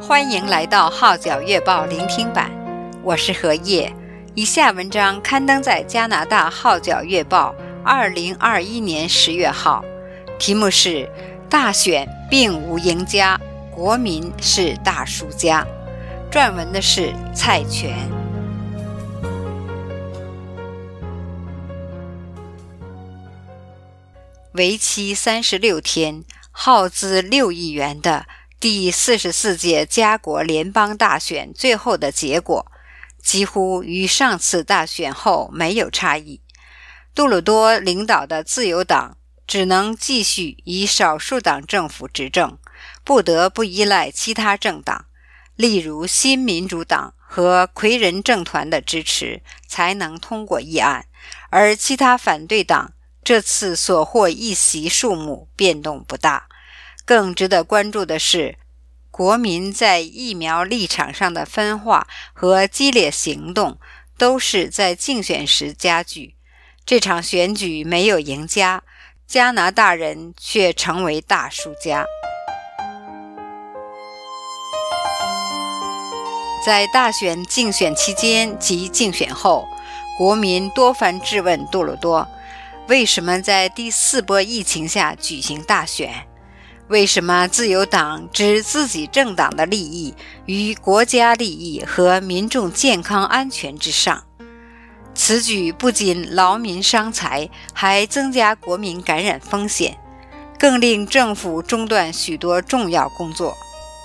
欢迎来到号角月报聆听版，我是何叶。以下文章刊登在加拿大号角月报2021年10月号，题目是大选并无赢家，国民是大输家。撰文的是蔡全。为期36天，耗资6亿元的第44届加国联邦大选最后的结果几乎与上次大选后没有差异。杜鲁多领导的自由党只能继续以少数党政府执政，不得不依赖其他政党，例如新民主党和魁人政团的支持，才能通过议案，而其他反对党这次所获议席数目变动不大。更值得关注的是，国民在疫苗立场上的分化和激烈行动都是在竞选时加剧。这场选举没有赢家，加拿大人却成为大输家。在大选竞选期间及竞选后，国民多番质问杜鲁多，为什么在第4波疫情下举行大选？为什么自由党置自己政党的利益于国家利益和民众健康安全之上？此举不仅劳民伤财，还增加国民感染风险，更令政府中断许多重要工作。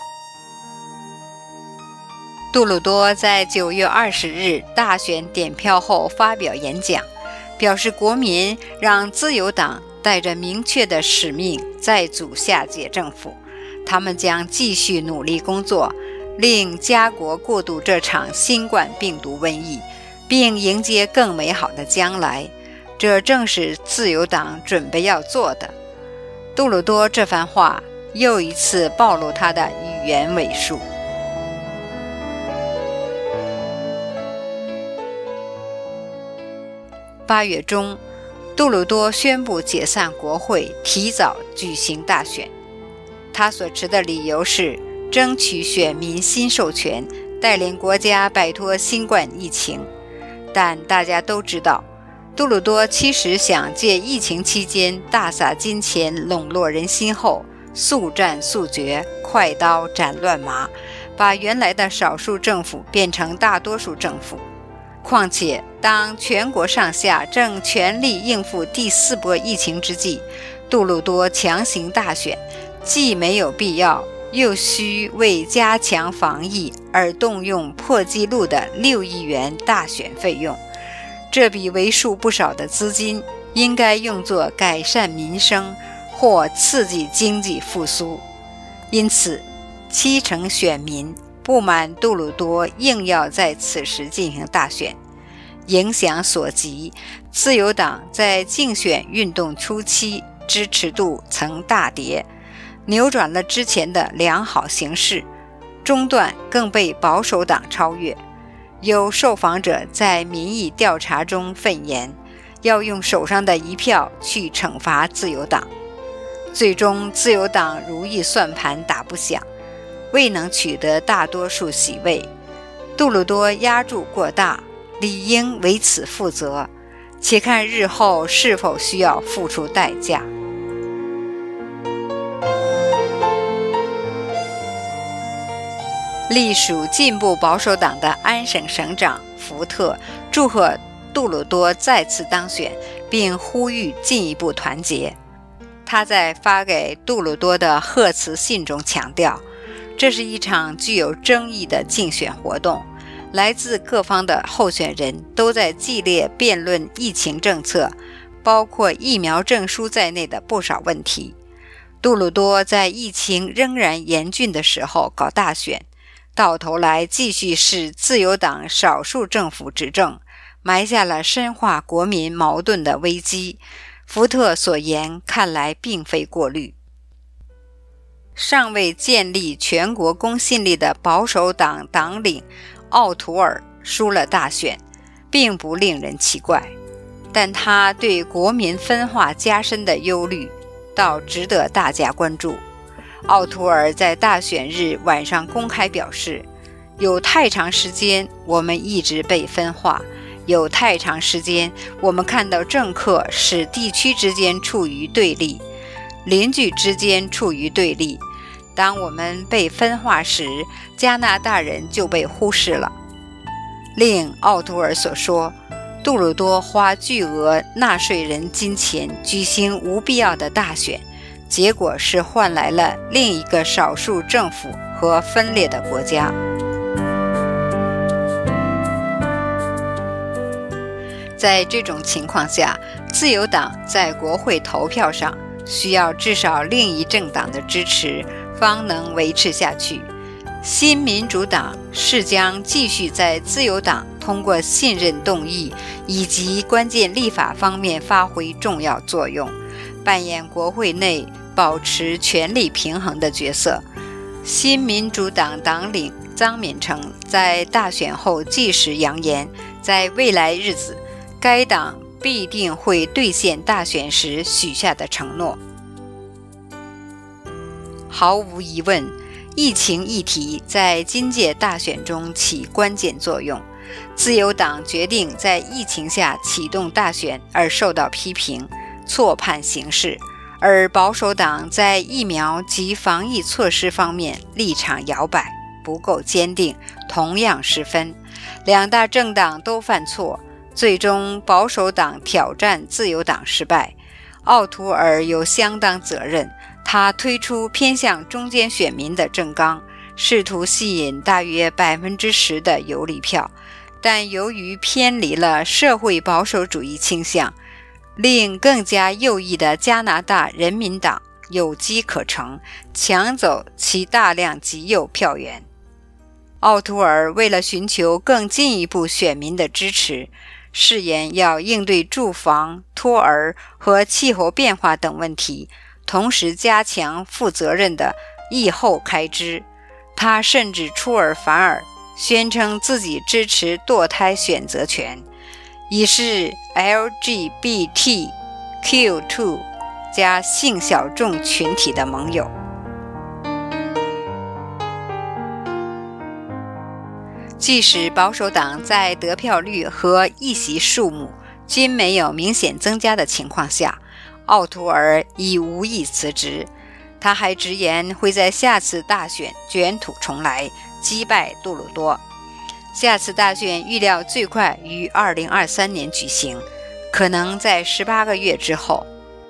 杜鲁多在9月20日大选点票后发表演讲，表示国民让自由党带着明确的使命再组下届政府，他们将继续努力工作，令加国过渡这场新冠病毒瘟疫，并迎接更美好的将来。这正是自由党准备要做的。杜鲁多这番话又一次暴露他的语言伪术。8月中，杜鲁多宣布解散国会，提早举行大选。他所持的理由是争取选民新授权，带领国家摆脱新冠疫情。但大家都知道，杜鲁多其实想借疫情期间大撒金钱笼络人心后，速战速决，快刀斩乱麻，把原来的少数政府变成大多数政府。况且当全国上下正全力应付第4波疫情之际，杜鲁多强行大选，既没有必要，又需为加强防疫而动用破纪录的6亿元大选费用。这笔为数不少的资金应该用作改善民生或刺激经济复苏。因此70%选民不满杜鲁多硬要在此时进行大选。影响所及，自由党在竞选运动初期支持度曾大跌，扭转了之前的良好形势，中段更被保守党超越。有受访者在民意调查中愤言，要用手上的一票去惩罚自由党。最终自由党如意算盘打不响，未能取得大多数席位。杜鲁多压注过大，理应为此负责，且看日后是否需要付出代价。隶属进步保守党的安省省长福特祝贺杜鲁多再次当选，并呼吁进一步团结。他在发给杜鲁多的贺词信中强调，这是一场具有争议的竞选活动，来自各方的候选人都在激烈辩论疫情政策，包括疫苗证书在内的不少问题。杜鲁多在疫情仍然严峻的时候搞大选，到头来继续是自由党少数政府执政，埋下了深化国民矛盾的危机。福特所言看来并非过虑。尚未建立全国公信力的保守党党领奥图尔输了大选，并不令人奇怪，但他对国民分化加深的忧虑倒值得大家关注。 奥图尔在大选日晚上公开表示，有太长时间我们一直被分化，有太长时间我们看到政客使地区之间处于对立，邻居之间处于对立。当我们被分化时，加拿大人就被忽视了。另奥图尔所说，杜鲁多花巨额纳税人金钱举行无必要的大选，结果是换来了另一个少数政府和分裂的国家。在这种情况下，自由党在国会投票上需要至少另一政党的支持，方能维持下去。新民主党是将继续在自由党通过信任动议以及关键立法方面发挥重要作用，扮演国会内保持权力平衡的角色。新民主党党领张敏成在大选后即时扬言，在未来日子，该党必定会兑现大选时许下的承诺。毫无疑问，疫情议题在今届大选中起关键作用。自由党决定在疫情下启动大选而受到批评，错判形势，而保守党在疫苗及防疫措施方面立场摇摆，不够坚定，同样失分。两大政党都犯错，最终保守党挑战自由党失败。奥图尔有相当责任，他推出偏向中间选民的政纲，试图吸引大约 10% 的游离票，但由于偏离了社会保守主义倾向，令更加右翼的加拿大人民党有机可乘，抢走其大量极右票源。奥图尔为了寻求更进一步选民的支持，誓言要应对住房、托儿和气候变化等问题，同时加强负责任的疫后开支。他甚至出尔反尔，宣称自己支持堕胎选择权，已是 LGBTQ2 加性小众群体的盟友。即使保守党在得票率和议席数目均没有明显增加的情况下，奥图尔已无意辞职。他还直言会在下次大选卷土重来，击败杜鲁多。下次大选预料最快于2023年举行，可能在18个月之后。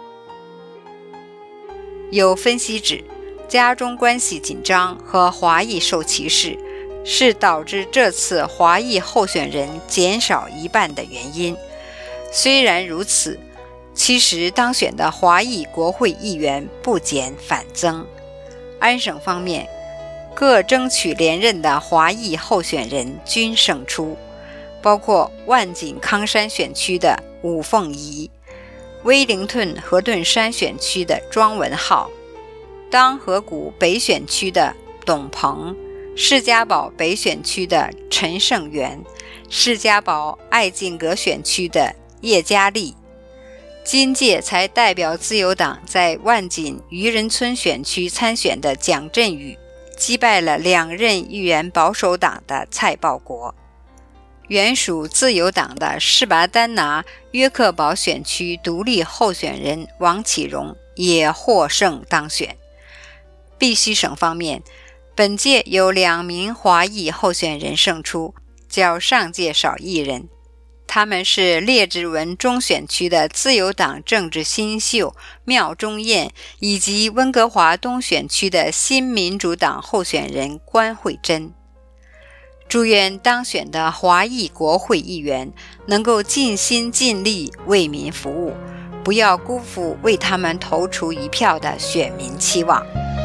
有分析指，加中关系紧张和华裔受歧视是导致这次华裔候选人减少一半的原因。虽然如此，其实当选的华裔国会议员不减反增。安省方面，各争取连任的华裔候选人均胜出，包括万锦康山选区的伍凤仪、威灵顿河顿山选区的庄文浩、当河谷北选区的董鹏、士嘉堡北选区的陈胜元、士嘉堡爱敬阁选区的叶嘉丽。今届才代表自由党在万锦渔人村选区参选的蒋振宇，击败了2任议员保守党的蔡报国。原属自由党的士巴丹拿约克堡选区独立候选人王启荣也获胜当选。必须省方面，本届有2名华裔候选人胜出，较上届少1人。他们是列治文中选区的自由党政治新秀廖忠彦，以及温哥华东选区的新民主党候选人关惠珍。祝愿当选的华裔国会议员能够尽心尽力为民服务，不要辜负为他们投出一票的选民期望。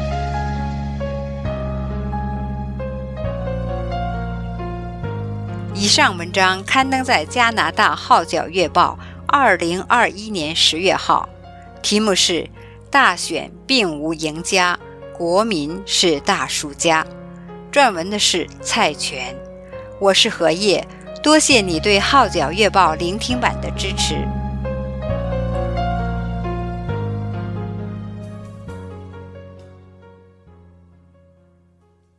以上文章刊登在加拿大号角月报2021年10月号，题目是大选并无赢家，国民是大输家。撰文的是蔡全。我是何叶，多谢你对号角月报聆听版的支持。